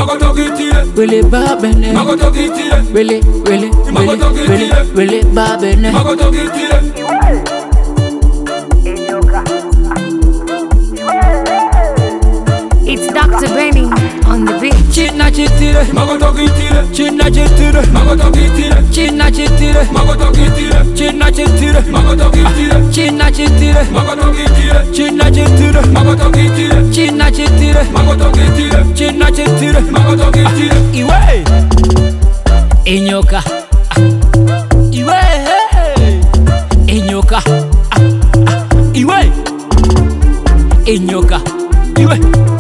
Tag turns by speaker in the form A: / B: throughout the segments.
A: Willy Babene, Willy Babene.
B: It's Dr. Benny on the beat.
A: China chitire, China chitire, China chitire, China chitire, China chitire, China chitire, China chitire, China chitire, Iwe Inyoka, Iwe Inyoka, Iwe Inyoka, Iwe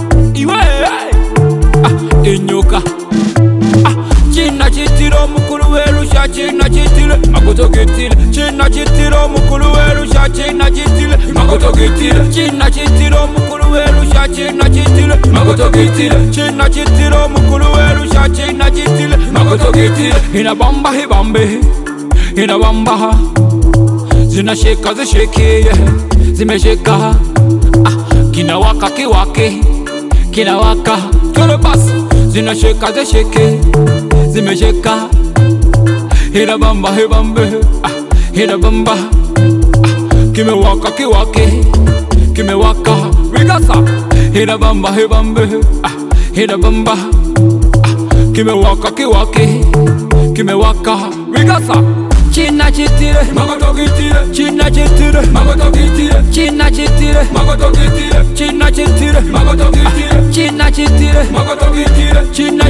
A: Inyoka. China chitiro mukulu werusha, China chitire makoto getire, China chitiro mukulu werusha, China chitire makoto getire, China chitiro mukulu werusha, China chitire makoto getire, China chitiro mukulu werusha, China chitire makoto getire. Ina bamba hibambe, ina bamba zina sheka zisheke, zimesheka kina waka kiwake, kina waka kule basi zina sheka zisheke, zimesheka. Hina bamba hibambe, hina bamba kime waka kiwake, kime waka wigasa. Hina bamba hibambe, hina bamba kime waka kiwake, kime waka wigasa. China chitire, China chitire, China chitire, China chitire, China chitire, China chitire, China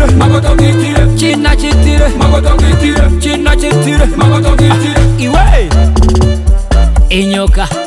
A: chitire, China chitire, Iwe Inyoka.